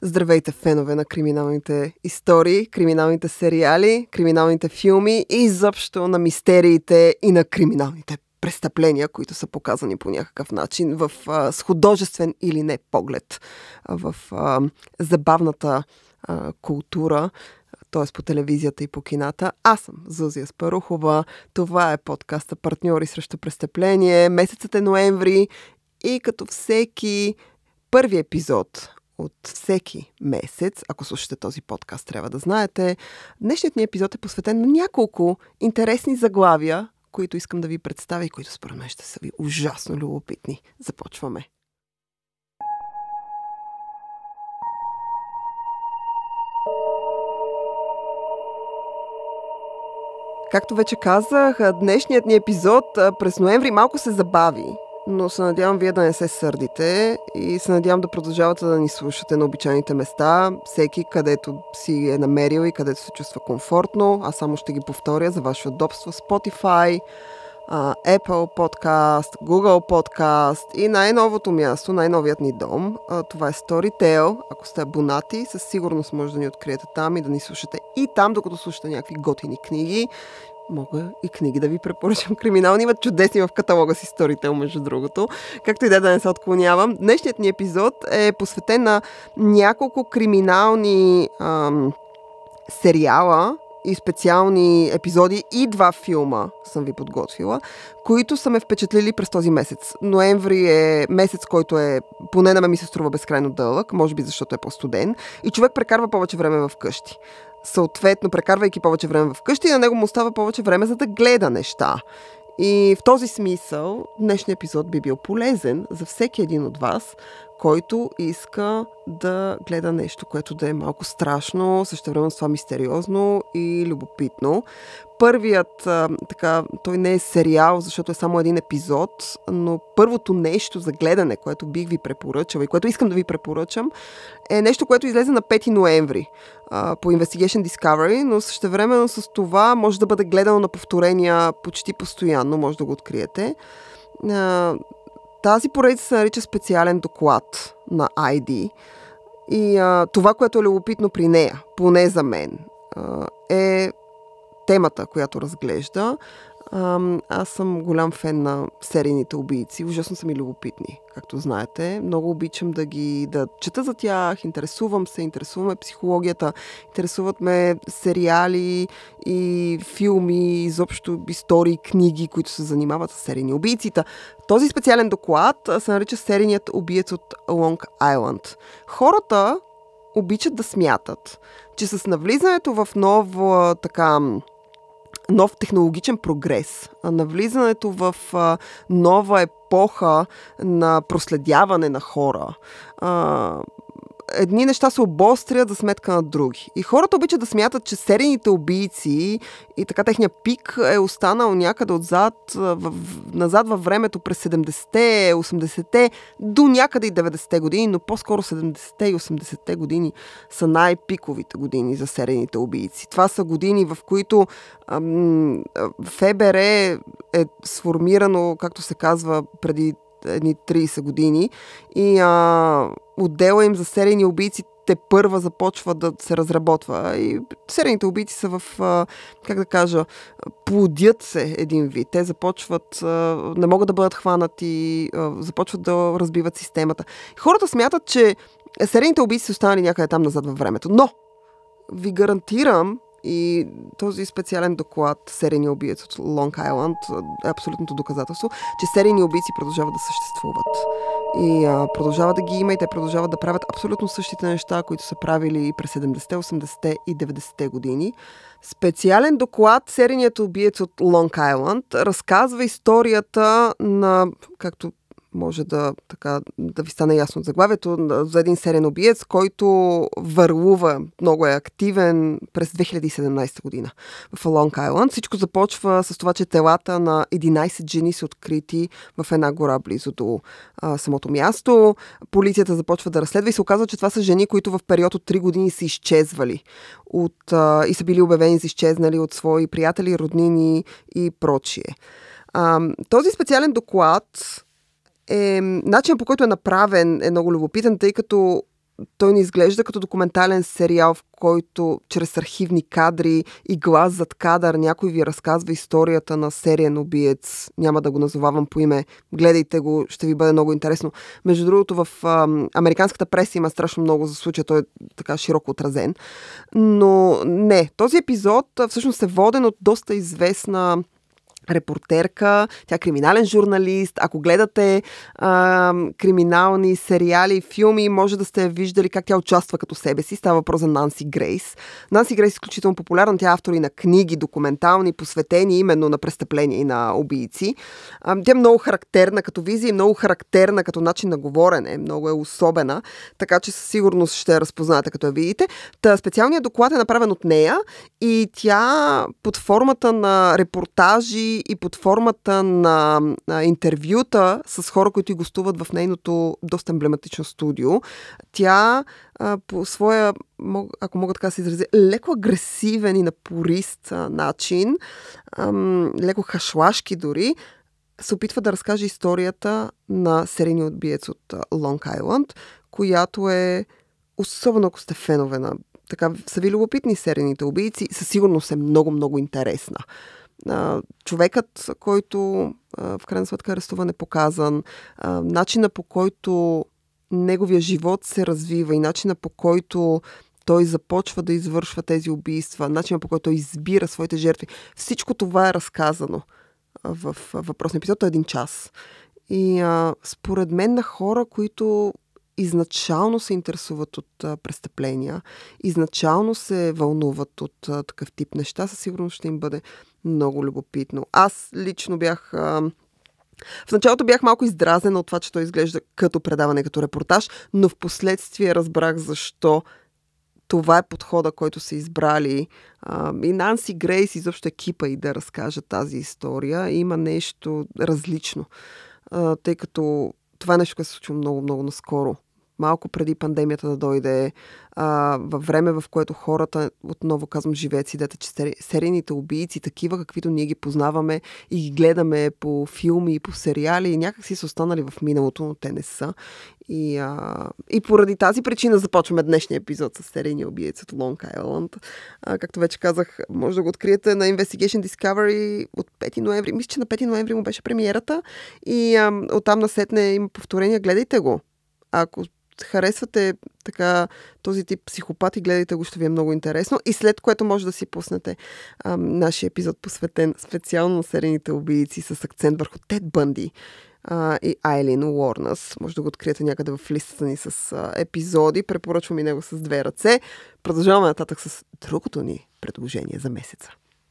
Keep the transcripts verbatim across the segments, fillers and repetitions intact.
Здравейте, фенове на криминалните истории, криминалните сериали, криминалните филми и изобщо на мистериите и на криминалните престъпления, които са показани по някакъв начин в а, с художествен или не поглед в а, забавната а, култура, т.е. по телевизията и по кината. Аз съм Зузия Спарухова. Това е подкаста "Партньори срещу престъпление". Месецът е ноември и като всеки първи епизод от всеки месец, ако слушате този подкаст, трябва да знаете, днешният ни епизод е посветен на няколко интересни заглавия, които искам да ви представя и които според мен ще са ви ужасно любопитни. Започваме. Както вече казах, днешният ни епизод през ноември малко се забави, но се надявам вие да не се сърдите и се надявам да продължавате да ни слушате на обичайните места, всеки където си е намерил и където се чувства комфортно. Аз само ще ги повторя за ваше удобство: Spotify, Apple Podcast, Google Podcast и най-новото място, най-новият ни дом. Това е Storytel. Ако сте абонати, със сигурност може да ни откриете там и да ни слушате и там, докато слушате някакви готини книги. Мога и книги да ви препоръчам. Криминални имат чудесни в каталога си Storytel, между другото. Както и да, да не се отклонявам. Днешният ни епизод е посветен на няколко криминални ам, сериала и специални епизоди и два филма съм ви подготвила, които са ме впечатлили през този месец. Ноември е месец, който е, поне на мен ми се струва, безкрайно дълъг, може би защото е по-студен, и човек прекарва повече време вкъщи. Съответно, прекарвайки повече време вкъщи, на него му остава повече време за да гледа неща. И в този смисъл днешният епизод би бил полезен за всеки един от вас, който иска да гледа нещо, което да е малко страшно, същевременно с това мистериозно и любопитно. Първият, а, така, той не е сериал, защото е само един епизод, но първото нещо за гледане, което бих ви препоръчала и което искам да ви препоръчам, е нещо, което излезе на пети ноември а, по Investigation Discovery, но същевременно с това може да бъде гледано на повторения почти постоянно, може да го откриете. А, Тази поредица се нарича "Специален доклад" на Ай Ди. И а, това, което е любопитно при нея, поне за мен, а, е темата, която разглежда. А, аз съм голям фен на серийните убийци. Ужасно са ми любопитни, както знаете. Много обичам да ги да чета за тях, интересувам се, интересуваме психологията, интересуват ме сериали и филми, изобщо истории, книги, които се занимават с серийни убийците. Този специален доклад се нарича "Серийният убиец от Лонг Айланд". Хората обичат да смятат, че с навлизането в нова така нов технологичен прогрес, навлизането в а, нова епоха на проследяване на хора, а, едни неща се обострят за сметка на други. И хората обичат да смятат, че серийните убийци и така техния пик е останал някъде отзад, в, назад във времето през седемдесетте, осемдесетте, до някъде и деветдесетте години, но по-скоро седемдесетте и осемдесетте години са най-пиковите години за серийните убийци. Това са години, в които ам, Ф Б Р е сформирано, както се казва, преди едни трийсет години и а, отдела им за серийни убийци те първа започва да се разработва. И серийните убийци са в, а, как да кажа, плодят се един вид. Те започват, а, не могат да бъдат хванати, а, започват да разбиват системата. Хората смятат, че серийните убийци са останали някъде там назад във времето. Но ви гарантирам, и този специален доклад "Серийни убийци от Лонг Айланд" е абсолютното доказателство, че серийни убийци продължават да съществуват. И а, продължават да ги има и те продължават да правят абсолютно същите неща, които са правили и през седемдесетте, осемдесетте и деветдесетте години. Специален доклад "Серийният убиец от Лонг Айланд" разказва историята на, както може да, така, да ви стане ясно от заглавието, за един сериен убиец, който върлува, много е активен през две хиляди и седемнадесета година в Лонг Айланд. Всичко започва с това, че телата на единадесет жени са открити в една гора близо до а, самото място. Полицията започва да разследва и се оказва, че това са жени, които в период от три години са изчезвали от, а, и са били обявени за изчезнали от свои приятели, роднини и прочие. А, този специален доклад е, начинът, по който е направен, е много любопитен, тъй като той не изглежда като документален сериал, в който чрез архивни кадри и глас зад кадър някой ви разказва историята на сериен убиец. Няма да го назовавам по име. Гледайте го, ще ви бъде много интересно. Между другото, в а, американската преса има страшно много за случая. Той е така широко отразен. Но не, този епизод всъщност е воден от доста известна репортерка, тя е криминален журналист. Ако гледате а, криминални сериали, филми, може да сте виждали как тя участва като себе си. Става въпрос за Нанси Грейс. Нанси Грейс е изключително популярна. Тя е автор и на книги, документални, посветени именно на престъпления и на убийци. А, тя е много характерна като визия и много характерна като начин на говорене. Много е особена, така че със сигурност ще я разпознаете като я видите. Та специалният доклад е направен от нея и тя под формата на репортажи и под формата на, на интервюта с хора, които и гостуват в нейното доста емблематично студио. Тя а, по своя, ако мога така да се изразя, леко агресивен и напорист а, начин, ам, леко хашлашки дори, се опитва да разкаже историята на серийния убиец от Лонг Айланд, която е, особено ако сте фенове на така са ви любопитни серийните убийци, със сигурност е много-много интересна. Човекът, който в крайна сметка арестуван, е показан, начина по който неговия живот се развива и начина по който той започва да извършва тези убийства, начина по който той избира своите жертви. Всичко това е разказано в въпросния епизод. Той е един час. И а, според мен на хора, които изначално се интересуват от а, престъпления, изначално се вълнуват от а, такъв тип неща, със сигурност ще им бъде много любопитно. Аз лично бях... А, в началото бях малко издразена от това, че той изглежда като предаване, като репортаж, но в последствие разбрах защо това е подхода, който са избрали. А, и Нанси Грейс, изобщо екипа и да разкаже тази история. Има нещо различно, а, тъй като това е нещо, което се случва много-много наскоро. Малко преди пандемията да дойде, а, във време, в което хората, отново казвам, живеят си дете, че сери, серийните убийци, такива, каквито ние ги познаваме и ги гледаме по филми и по сериали, и някак си са останали в миналото, но те не са. И, а, и поради тази причина започваме днешния епизод с серийния убиец от Лонг Айланд. А, както вече казах, може да го откриете на Investigation Discovery от пети ноември. Мисля, че на пети ноември му беше премиерата и а, оттам насетне има повторения. Гледайте го. Ако харесвате така този тип психопати, гледайте го, ще ви е много интересно. И след което може да си пуснете а, нашия епизод, посветен специално на серийните убийци с акцент върху Тед Бънди а, и Айлин Уорнъс. Може да го откриете някъде в листата ни с а, епизоди. Препоръчвам и него с две ръце. Продължаваме нататък с другото ни предложение за месеца.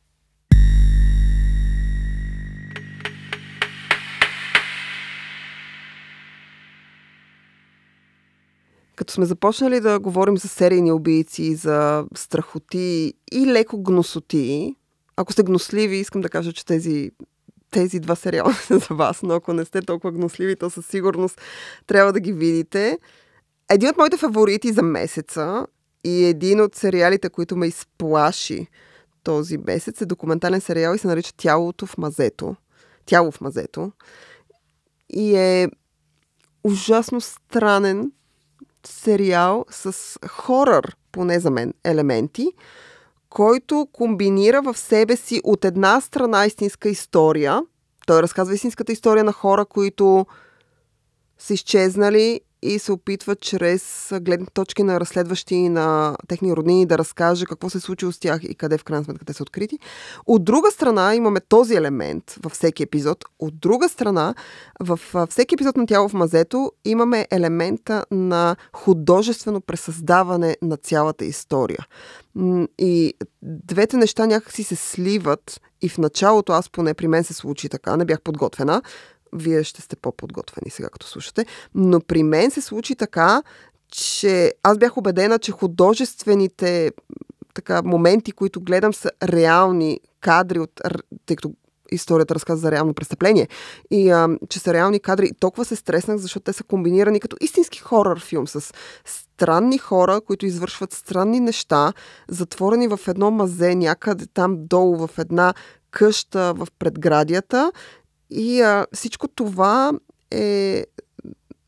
Като сме започнали да говорим за серийни убийци, за страхоти и леко гносоти, ако сте гносливи, искам да кажа, че тези, тези два сериала са за вас, но ако не сте толкова гносливи, то със сигурност трябва да ги видите. Един от моите фаворити за месеца и един от сериалите, които ме изплаши този месец, е документален сериал и се нарича Тялото в мазето. Тяло в мазето. И е ужасно странен сериал с хорър, поне за мен, елементи, който комбинира в себе си от една страна истинска история. Той разказва истинската история на хора, които са изчезнали и се опитват чрез гледни точки на разследващи и на техни роднини да разкаже какво се е случило с тях и къде в крайна сметка те са открити. От друга страна имаме този елемент във всеки епизод. От друга страна, във всеки епизод на Тяло в мазето имаме елемента на художествено пресъздаване на цялата история. И двете неща някакси се сливат и в началото, аз поне при мен се случи така, не бях подготвена. Вие ще сте по-подготвени сега, като слушате. Но при мен се случи така, че аз бях убедена, че художествените така, моменти, които гледам, са реални кадри, от, тъй като историята разказва за реално престъпление. И а, че са реални кадри. И толкова се стреснах, защото те са комбинирани като истински хорър филм с странни хора, които извършват странни неща, затворени в едно мазе, някъде там долу в една къща в предградията. И а, всичко това е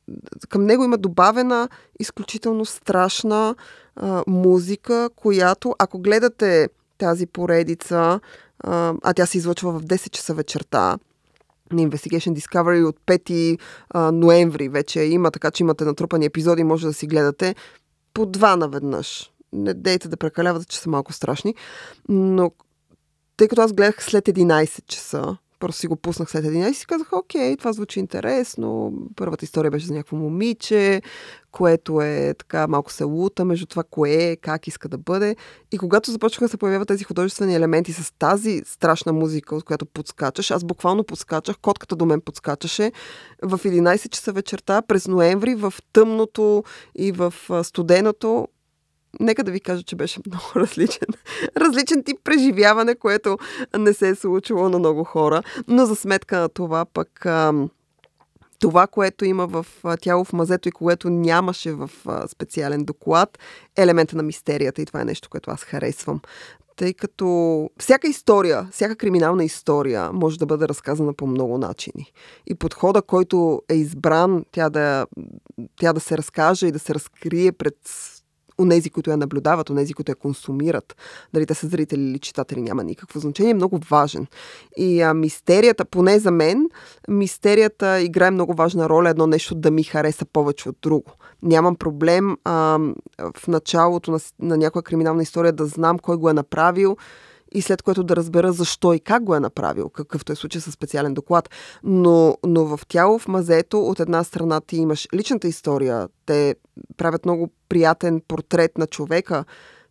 към него има добавена изключително страшна а, музика, която, ако гледате тази поредица, а, а тя се излъчва в десет часа вечерта, на Investigation Discovery от пети ноември вече има, така че имате натрупани епизоди, може да си гледате по два наведнъж. Не дейте да прекалявате, че са малко страшни, но тъй като аз гледах след единайсет часа, просто си го пуснах след единайсет и си казах, окей, това звучи интересно. Първата история беше за някакво момиче, което е така малко се лута между това кое е, как иска да бъде. И когато започнаха да се появяват тези художествени елементи с тази страшна музика, от която подскачаш, аз буквално подскачах, котката до мен подскачаше в единайсет часа вечерта през ноември в тъмното и в студеното. Нека да ви кажа, че беше много различен. Различен тип преживяване, което не се е случило на много хора. Но за сметка на това пък ам, това, което има в Тяло в мазето и което нямаше в а, специален доклад, е елемента на мистерията и това е нещо, което аз харесвам. Тъй като всяка история, всяка криминална история може да бъде разказана по много начини. И подхода, който е избран тя да, тя да се разкаже и да се разкрие пред онези, които я наблюдават, онези, които я консумират, дали те са зрители или читатели, няма никакво значение, е много важен. И а, мистерията, поне за мен, мистерията играе много важна роля, едно нещо да ми хареса повече от друго. Нямам проблем а, в началото на, на някоя криминална история да знам кой го е направил и след което да разбера защо и как го е направил, какъвто е случай със специален доклад. Но, но в Тяло в мазето от една страна ти имаш личната история, те правят много приятен портрет на човека,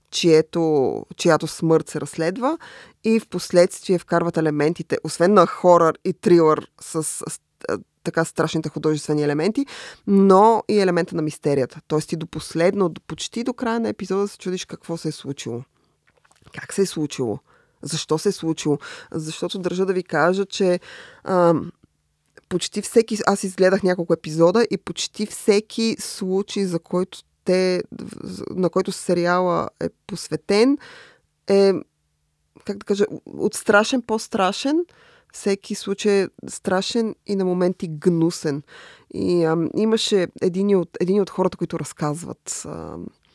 чието, чиято смърт се разследва и в последствие вкарват елементите, освен на хорър и трилър с, с, с така страшните художествени елементи, но и елемента на мистерията. Тоест ти до последно, до, почти до края на епизода се чудиш какво се е случило. Как се е случило? Защо се е случило? Защото държа да ви кажа, че а, почти всеки... Аз изгледах няколко епизода и почти всеки случай, за който те, на който сериала е посветен, е, как да кажа, от страшен по-страшен. Всеки случай е страшен и на моменти гнусен. И а, имаше един от, един от хората, които разказват... А,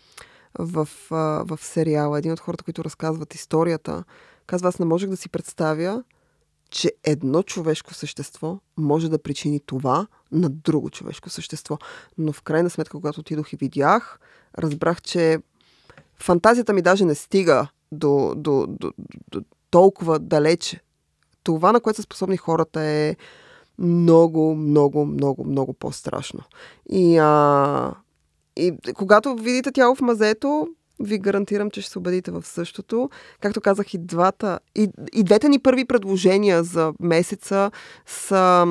В, в сериала. Един от хората, които разказват историята, казва, аз не можех да си представя, че едно човешко същество може да причини това на друго човешко същество. Но в крайна сметка, когато отидох и видях, разбрах, че фантазията ми даже не стига до, до, до, до толкова далече. Това, на което са способни хората, е много, много, много, много по-страшно. И а, И когато видите Тяло в мазето, ви гарантирам, че ще се убедите в същото. Както казах, и двата, и, и двете ни първи предложения за месеца са,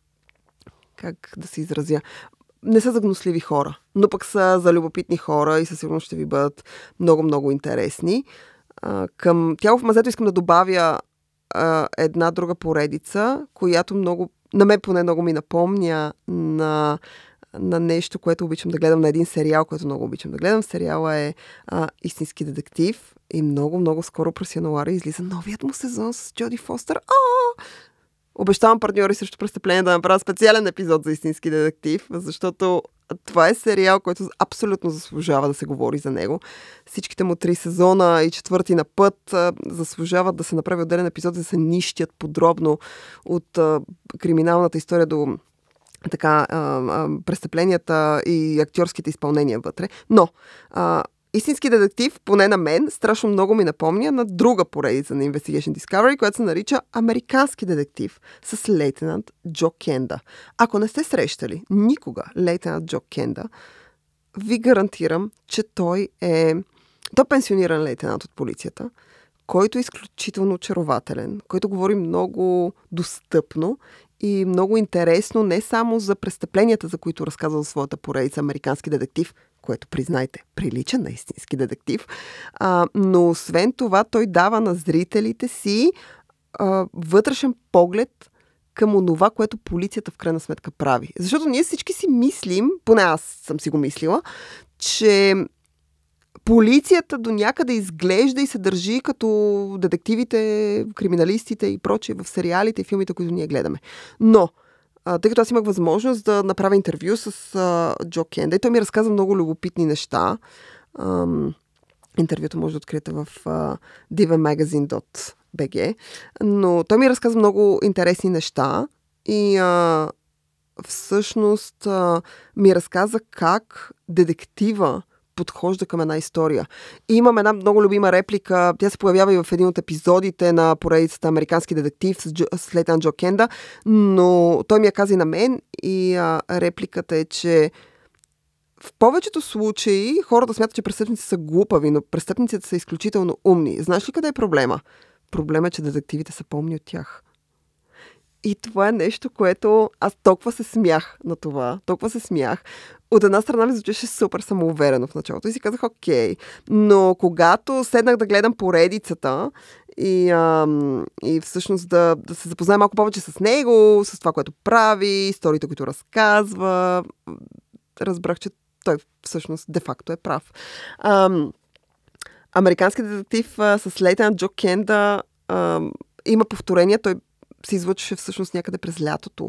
как да се изразя, не са за гнусливи хора, но пък са за любопитни хора и със сигурност ще ви бъдат много-много интересни. А, към Тяло в мазето искам да добавя а, една друга поредица, която много, на мен поне много ми напомня на на нещо, което обичам да гледам, на един сериал, който много обичам да гледам. Сериала е а, Истински детектив и много, много скоро през януари излиза новият му сезон с Джоди Фостер. А! Обещавам партньори срещу престъпление да направя специален епизод за Истински детектив, защото това е сериал, който абсолютно заслужава да се говори за него. Всичките му три сезона и четвърти на път а, заслужават да се направи отделен епизод, да се нищят подробно от а, криминалната история до така, а, а, престъпленията и актьорските изпълнения вътре. Но а, Истински детектив, поне на мен, страшно много ми напомня на друга поредица на Investigation Discovery, която се нарича Американски детектив с лейтенант Джо Кенда. Ако не сте срещали никога лейтенант Джо Кенда, ви гарантирам, че той е той е пенсиониран лейтенант от полицията, който е изключително очарователен, който говори много достъпно и много интересно не само за престъпленията, за които разказва в своята поредица Американски детектив, което, признайте, прилича на истински детектив, а, но освен това той дава на зрителите си а, вътрешен поглед към онова, което полицията в крайна сметка прави. Защото ние всички си мислим, поне аз съм си го мислила, че полицията до някъде изглежда и се държи като детективите, криминалистите и прочие в сериалите и филмите, които ние гледаме. Но а, тъй като аз имах възможност да направя интервю с а, Джо Кенда и той ми разказа много любопитни неща. Ам, интервюто може да откриете в а, диви магазин точка би джи, но той ми разказа много интересни неща и а, всъщност а, ми разказа как детектива подхожда към една история. И имам една много любима реплика. Тя се появява и в един от епизодите на поредицата Американски детектив с, Джо, с лейтенант Джо Кенда, но той ми я каза и на мен и а, репликата е, че в повечето случаи хората смятат, че престъпници са глупави, но престъпниците са изключително умни. Знаеш ли къде е проблема? Проблема е, че детективите са по-умни от тях. И това е нещо, което аз толкова се смях на това. Толкова се смях. От една страна ми звучеше супер самоуверено в началото и си казах окей. Но когато седнах да гледам поредицата и, ам, и всъщност да, да се запозная малко повече с него, с това, което прави, историите, които разказва, разбрах, че той всъщност де-факто е прав. Ам, Американски детектив а, с лейтенант Джо Кенда ам, има повторение. Той се излъчваше всъщност някъде през лятото.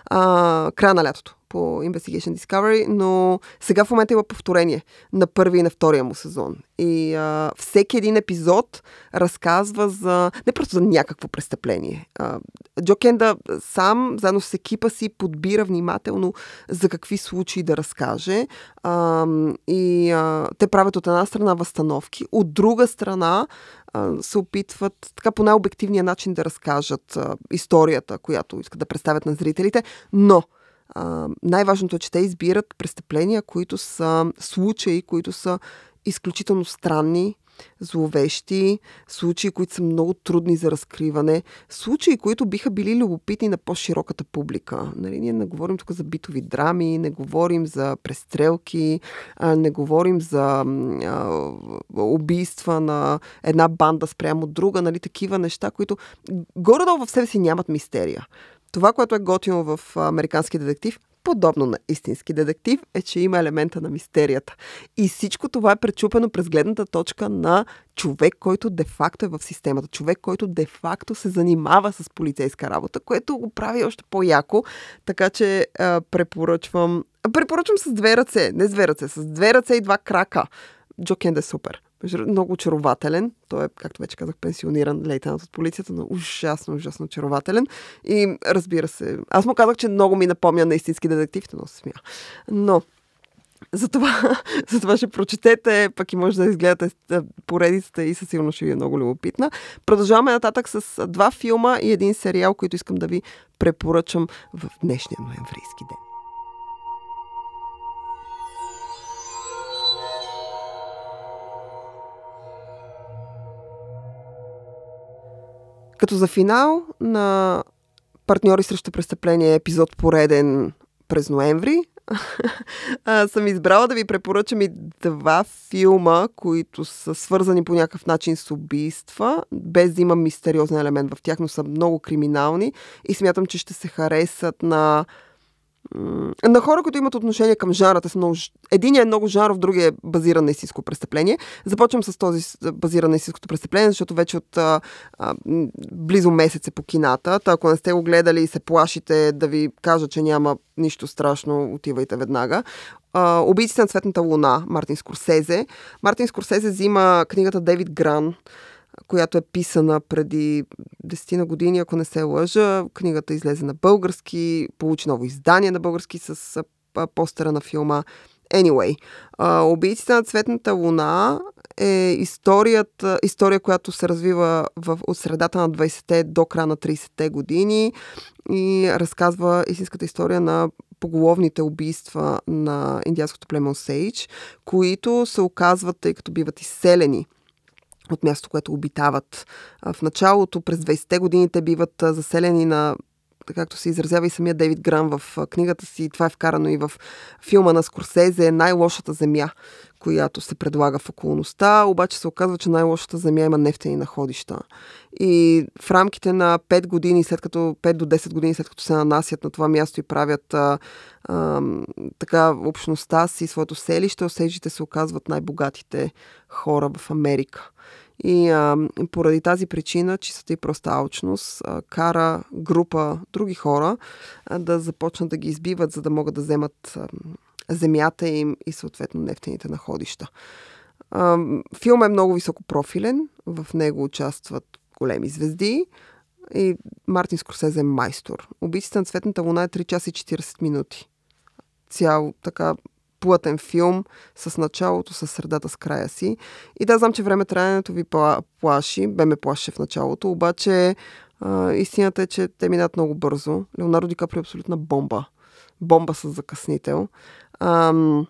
А, края на лятото по Investigation Discovery, но сега в момента има повторение на първи и на втория му сезон. И а, всеки един епизод разказва за... не просто за някакво престъпление. А, Джо Кенда сам, заедно с екипа си, подбира внимателно за какви случаи да разкаже. А, и а, те правят от една страна възстановки, от друга страна се опитват така по най-обективния начин да разкажат а, историята, която искат да представят на зрителите, но а, най-важното е, че те избират престъпления, които са случаи, които са изключително странни, зловещи, случаи, които са много трудни за разкриване, случаи, които биха били любопитни на по-широката публика. Нали, ние не говорим тук за битови драми, не говорим за престрелки, не говорим за а, убийства на една банда спрямо друга, нали, такива неща, които горе-долу в себе си нямат мистерия. Това, което е готино в Американски детектив, подобно на истински детектив, е, че има елемента на мистерията. И всичко това е пречупено през гледната точка на човек, който де-факто е в системата. Човек, който де-факто се занимава с полицейска работа, което го прави още по-яко. Така че а, препоръчвам... Препоръчвам с две ръце. Не с две ръце, с две ръце и два крака. Джо Кенда е супер. Много очарователен. Той е, както вече казах, пенсиониран лейтенант от полицията, но ужасно, ужасно очарователен. И разбира се, аз му казах, че много ми напомня на истински детектив, но се смя. Но за това, за това ще прочетете, пък и може да изгледате поредицата и със сигурно ще ви е много любопитна. Продължаваме нататък с два филма и един сериал, които искам да ви препоръчам в днешния ноемврийски ден. Като за финал на Партньори срещу престъпление, епизод пореден през ноември, съм избрала да ви препоръчам и два филма, които са свързани по някакъв начин с убийства, без да има мистериозен елемент в тях, но са много криминални и смятам, че ще се харесат на на хора, които имат отношение към жанра. Много... Единият е много жанров, другия е базиран на истинско престъпление. Започвам с този базиран на истинското престъпление, защото вече от а, а, близо месец е по кината. Та, ако не сте го гледали и се плашите да ви кажа, че няма нищо страшно, отивайте веднага. А, Убийците на цветната луна, Мартин Скорсезе. Мартин Скорсезе взима книгата Дейвид Гран, която е писана преди десетина години, ако не се лъжа. Книгата излезе на български, получи ново издание на български с постера на филма. Anyway, Убийците на цветната луна е историята, история, която се развива в, от средата на двайсетте до края на трийсетте години и разказва истинската история на поголовните убийства на индианското племе Осейдж, които се оказват, тъй като биват изселени от място, което обитават. В началото, през двайсетте години, те биват заселени на, както се изразява и самия Дейвид Гран в книгата си, това е вкарано и в филма на Скорсезе, най-лошата земя, която се предлага в околността, обаче се оказва, че най-лошата земя има нефтени находища. И в рамките на пет години, след като пет до десет години, след като се нанасят на това място и правят а, а, така общността си, своето селище, осейджите се оказват най-богатите хора в Америка. И а, поради тази причина, чистата и проста алчност, а, кара група други хора а, да започнат да ги избиват, за да могат да вземат а, земята им и съответно нефтените находища. А, филм е много високопрофилен, в него участват големи звезди и Мартин Скорсезе е майстор. Убийците на цветната луна е три часа и четирийсет минути. Цял така плътен филм с началото, с средата, с края си. И да, знам, че време траенето ви плаши, бе ме плаше в началото, обаче а, истината е, че те минат много бързо. Леонардо Ди Каприо е абсолютна бомба. Бомба с закъснител. Ам,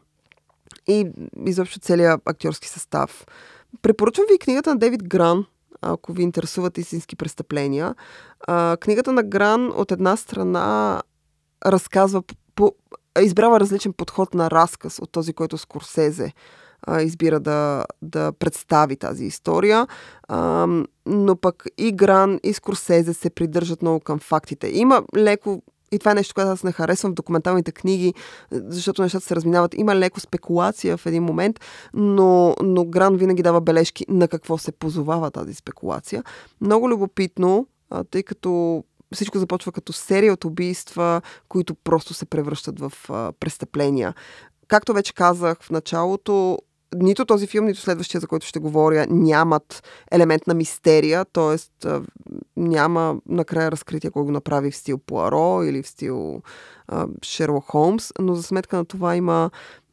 и изобщо целият актьорски състав. Препоръчвам ви книгата на Дейвид Гран, ако ви интересуват истински престъпления. А, книгата на Гран от една страна разказва по, избрава различен подход на разказ от този, който Скорсезе а, избира да, да представи тази история. А, но пък и Гран, и Скорсезе се придържат много към фактите. Има леко, и това е нещо, което аз не харесвам в документалните книги, защото нещата се разминават. Има леко спекулация в един момент, но, но Гран винаги дава бележки на какво се позовава тази спекулация. Много любопитно, а, тъй като всичко започва като серия от убийства, които просто се превръщат в а, престъпления. Както вече казах в началото, нито този филм, нито следващия, за който ще говоря, нямат елемент на мистерия, т.е. няма накрая разкритие кой го направи в стил Пуаро или в стил а, Шерлок Холмс, но за сметка на това има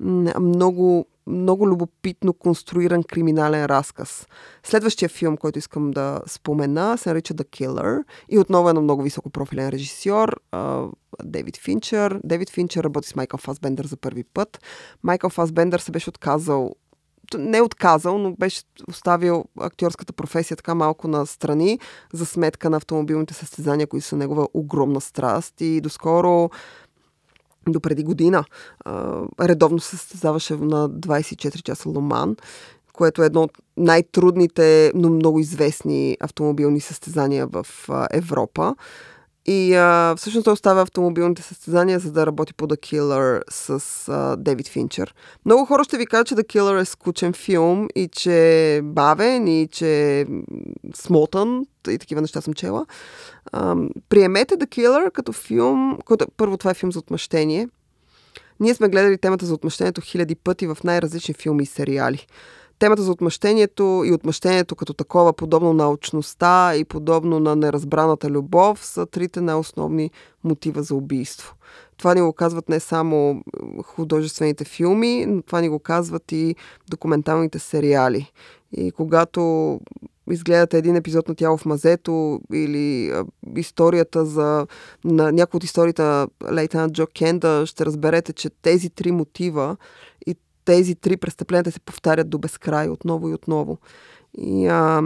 много, много любопитно конструиран криминален разказ. Следващия филм, който искам да спомена, се нарича The Killer и отново е на много високопрофилен режисьор, а, Дейвид Финчер. Дейвид Финчер работи с Майкъл Фасбендър за първи път. Майкъл Фасбендър се беше отказал не отказал, но беше оставил актьорската професия така малко на страни за сметка на автомобилните състезания, които са негова огромна страст. И доскоро, до преди година, редовно се състезаваше на двайсет и четири часа Ле Ман, което е едно от най-трудните, но много известни автомобилни състезания в Европа. И а, всъщност той оставя автомобилните състезания, за да работи по The Killer с а, Дейвид Финчер. Много хора ще ви кажат, че The Killer е скучен филм и че е бавен и че е смотан и такива неща съм чела. А, приемете The Killer като филм, който, първо това е филм за отмъщение. Ние сме гледали темата за отмъщението хиляди пъти в най-различни филми и сериали. Темата за отмъщението и отмъщението като такова, подобно на алчността и подобно на неразбраната любов, са трите най-основни мотива за убийство. Това ни го казват не само художествените филми, но това ни го казват и документалните сериали. И когато изгледате един епизод на Тяло в мазето или а, историята за на някои от историите на лейтенант Джо Кенда, ще разберете, че тези три мотива и тези три престъпления се повтарят до безкрай, отново и отново. И, а,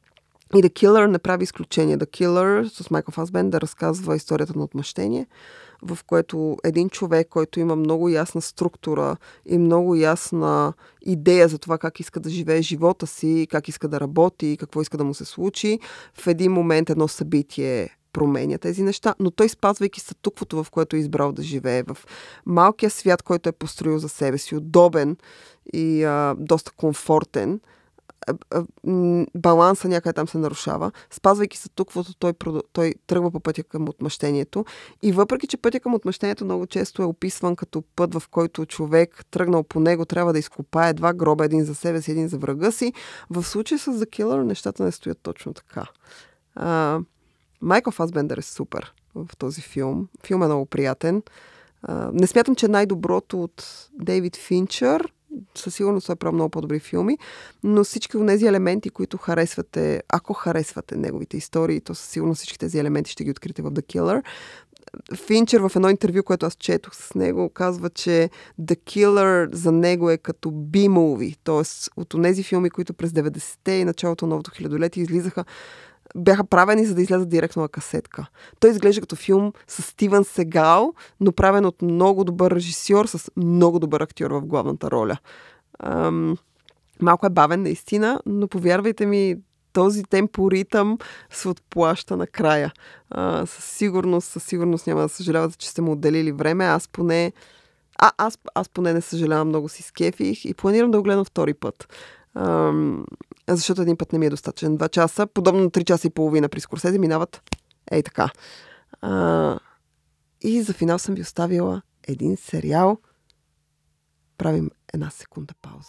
и The Killer не прави изключение. The Killer с Майкъл Фасбендър разказва историята на отмъщение, в което един човек, който има много ясна структура и много ясна идея за това как иска да живее живота си, как иска да работи, какво иска да му се случи, в един момент едно събитие променя тези неща, но той, спазвайки статуквото, в което е избрал да живее, в малкия свят, който е построил за себе си, удобен и а, доста комфортен, а, а, баланса някъде там се нарушава. Спазвайки статуквото, той, той тръгва по пътя към отмъщението. И въпреки, че пътя към отмъщението много често е описван като път, в който човек, тръгнал по него, трябва да изкопае два гроба, един за себе си, един за врага си, в случая с The Killer нещата не стоят точно така. А, Майкъл Фасбендър е супер в този филм. Филм е много приятен. Uh, не смятам, че е най-доброто от Дейвид Финчер. Със сигурност той е правил много по-добри филми, но всички от тези елементи, които харесвате, ако харесвате неговите истории, то със сигурност всички тези елементи ще ги откриете в The Killer. Финчер в едно интервю, което аз четох с него, казва, че The Killer за него е като B-movie, т.е. от тези филми, които през деветдесетте и началото на новото хилядолетие излизаха, бяха правени, за да излязат директно на касетка. Той изглежда като филм с Стивън Сегал, но правен от много добър режисьор, с много добър актьор в главната роля. Ам, малко е бавен, наистина, но повярвайте ми, този темпоритъм се отплаща накрая. А, със сигурност, със сигурност няма да съжалявате, че сте му отделили време. Аз поне, а, аз, аз поне не съжалявам, много си скефих и планирам да го гледам втори път. Ам, защото един път не ми е достатъчен. Два часа, подобно на три часа и половина при Скорсезе, минават ей така. А, и за финал съм ви оставила един сериал. Правим една секунда пауза.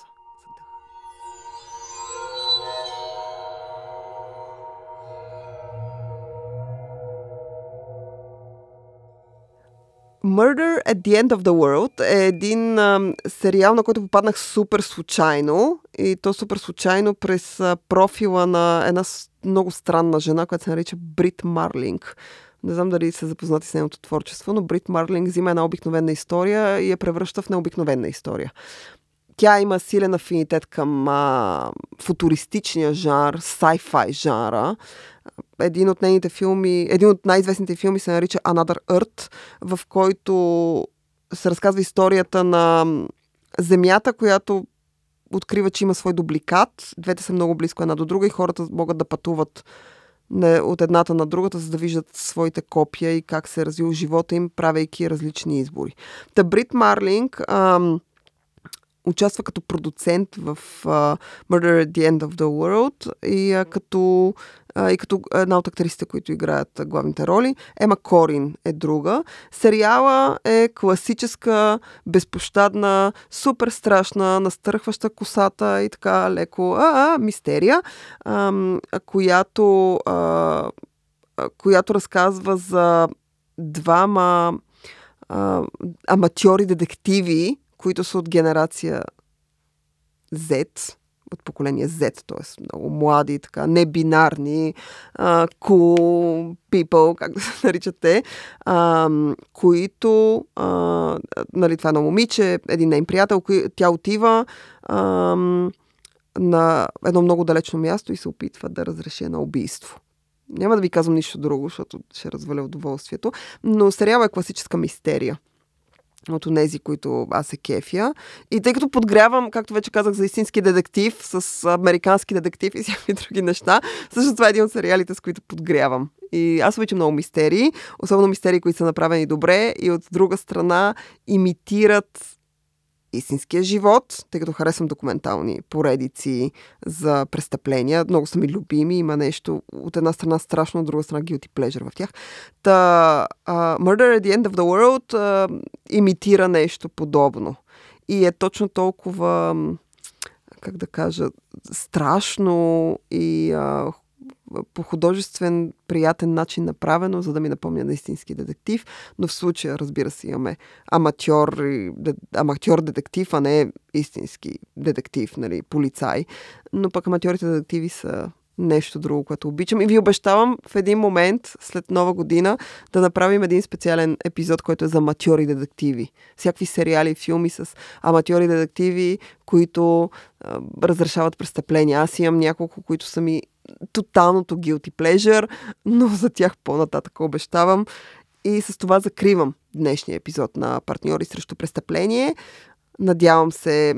Murder at the End of the World е един а, сериал, на който попаднах супер случайно. И то супер случайно през а, профила на една много странна жена, която се нарича Брит Марлинг. Не знам дали се запознати с нейното творчество, но Брит Марлинг взима една обикновена история и я превръща в необикновена история. Тя има силен афинитет към а, футуристичния жанр, sci-fi жанра. Един от нейните филми, един от най-известните филми се нарича Another Earth, в който се разказва историята на Земята, която открива, че има свой дубликат. Двете са много близко една до друга и хората могат да пътуват не, от едната на другата, за да виждат своите копия и как се е развил живота им, правейки различни избори. Та Брит Марлинг ам, участва като продуцент в uh, Murder at the End of the World и uh, като, uh, и като една от актрисите, които играят uh, главните роли. Ема Корин е друга. Сериала е класическа, безпощадна, супер страшна, настърхваща косата и така леко а, а, мистерия, uh, която, uh, която разказва за двама uh, аматьори детективи, които са от генерация Z, от поколение Z, т.е. много млади, така, небинарни, uh, cool people, как да се наричат те, uh, които, uh, нали, това е на момиче, един нейн приятел, кои, тя отива uh, на едно много далечно място и се опитва да разреши едно убийство. Няма да ви казвам нищо друго, защото ще разваля удоволствието, но сериал е класическа мистерия от онези, които аз се кефя. И тъй като подгрявам, както вече казах, за истински детектив, с американски детектив и всякакви други неща, също това е един от сериалите, с които подгрявам. И аз обичам много мистерии, особено мистерии, които са направени добре и от друга страна имитират истинския живот, тъй като харесвам документални поредици за престъпления. Много са ми любими. Има нещо от една страна страшно, от друга страна guilty pleasure в тях. Та uh, Murder at the End of the World uh, имитира нещо подобно. И е точно толкова, как да кажа, страшно и uh, по художествен, приятен начин направено, за да ми напомня на истински детектив. Но в случая, разбира се, имаме аматьор, аматьор детектив, а не истински детектив, нали, полицай. Но пък аматьорите детективи са нещо друго, което обичам. И ви обещавам в един момент, след Нова година, да направим един специален епизод, който е за аматьори детективи. Всякакви сериали, филми с аматьори детективи, които а, разрешават престъпления. Аз имам няколко, които са ми тоталното guilty pleasure, но за тях по-нататък обещавам. И с това закривам днешния епизод на Партньори срещу престъпление. Надявам се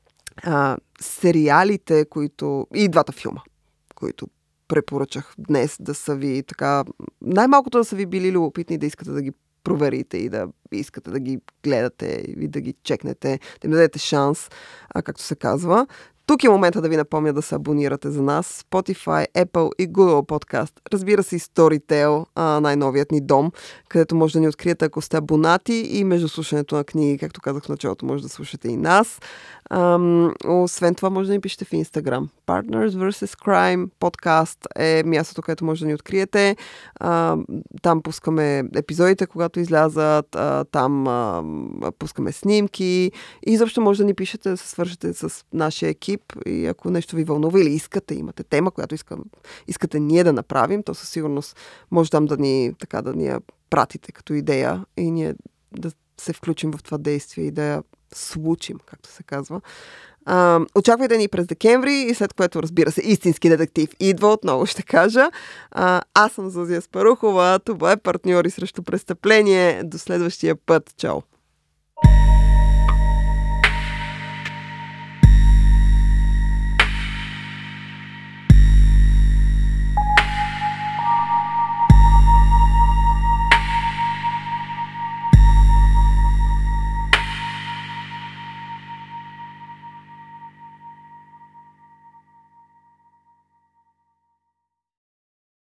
а, сериалите, които... и двата филма, които препоръчах днес, да са ви така... най-малкото да са ви били любопитни, да искате да ги проверите и да искате да ги гледате и да ги чекнете, да им дадете шанс, а, както се казва. Тук е момента да ви напомня да се абонирате за нас. Spotify, Apple и Google Podcast. Разбира се и Storytel, най-новият ни дом, където може да ни откриете, ако сте абонати, и между слушането на книги, както казах в началото, може да слушате и нас. Ам, освен това, може да ни пишете в Instagram. Partners versus Crime подкаст е мястото, където може да ни откриете. Ам, там пускаме епизодите, когато излязат. А, там а, пускаме снимки. И изобщо може да ни пишете, да се свържете с нашия екип. И ако нещо ви вълнува или искате, имате тема, която искам, искате ние да направим, то със сигурност може там да ни, така, да ни я пратите като идея и ние да се включим в това действие и да я случим, както се казва. А, очаквайте ни през декември и след което, разбира се, истински детектив идва, отново ще кажа. А, аз съм Зузия Спарухова, това е Партньори срещу престъпление. До следващия път. Чао!